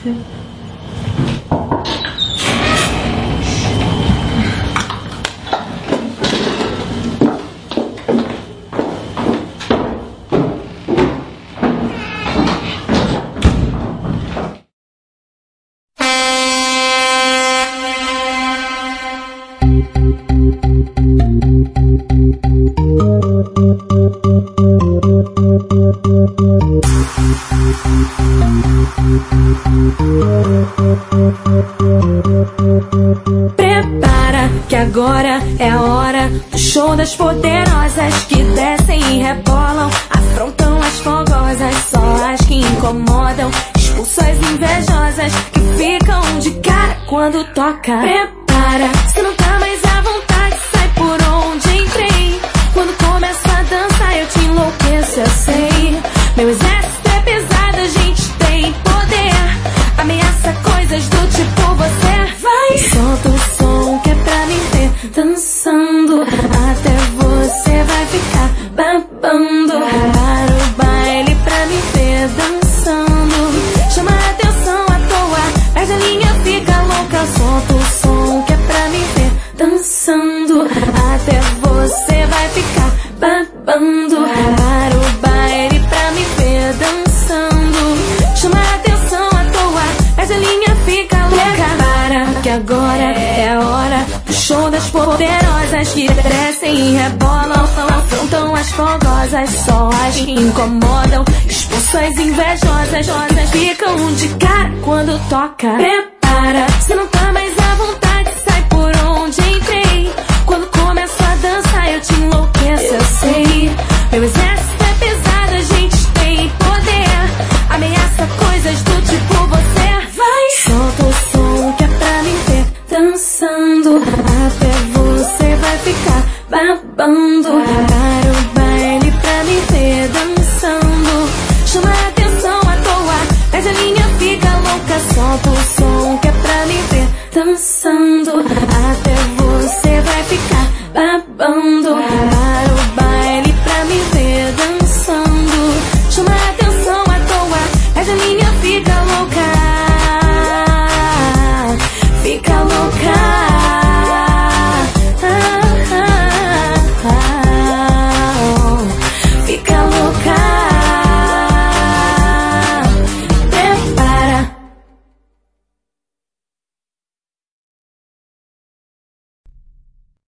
Prepara que agora é a hora do show das poderosas que descem e rebolam, afrontam as fogosas, só as que incomodam, expulsam as invejosas que ficam de cara quando toca. Prepara, se não tá mais à vontade, sai por onde entrei. Quando começa a dançar eu te enlouqueço, eu sei. Meu exército é pesado, a gente tem poder, ameaça coisas do tipo você. Vai, solta o som que é pra me ver dançando, até você vai ficar babando. Para o baile pra me ver dançando, chama a atenção à toa, perde a linha, fica louca. Solta o som que é pra me ver dançando, até você vai ficar babando. Para o baile pra me ver dançando, chama a atenção à toa, perde a linha, fica louca. Para que agora é a hora do show das poderosas que crescem e rebolam, afrontam as fogosas, só as que incomodam, expulsam as invejosas, ficam de cara quando toca. Prepara, se não tá mais